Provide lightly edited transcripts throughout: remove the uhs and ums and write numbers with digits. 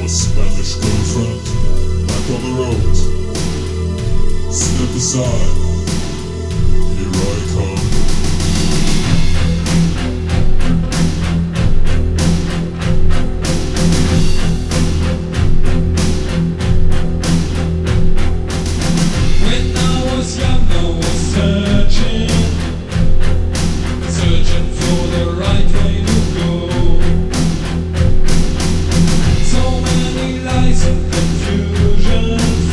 your Spanish girlfriend back on the road. Step aside, here I come. When I was young, I was searching for the right way to go. So many lies and confusions,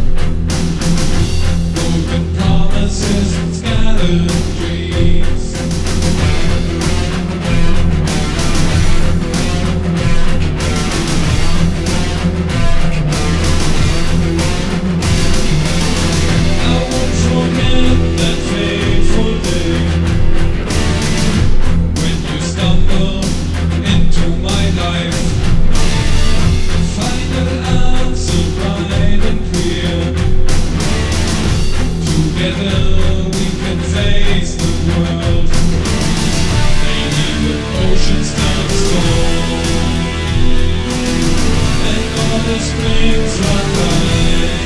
broken promises and scattered dreams. I won't forget that fateful day when you stumbled into my life. Final answer bright and clear. Together we can face the world. Maybe the oceans turn stone and all the springs run dry.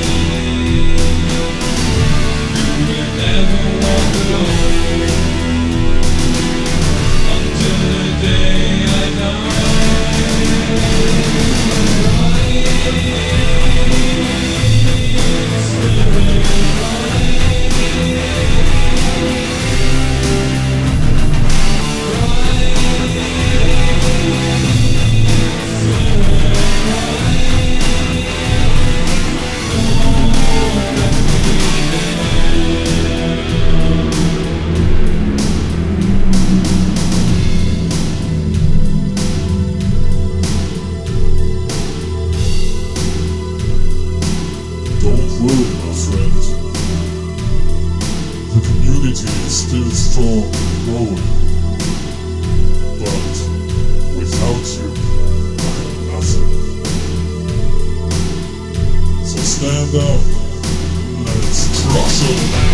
You will never walk alone until the day I Don't worry, my friend. The community is still strong and growing. But without you, I am nothing. So stand up, let's crush 'em.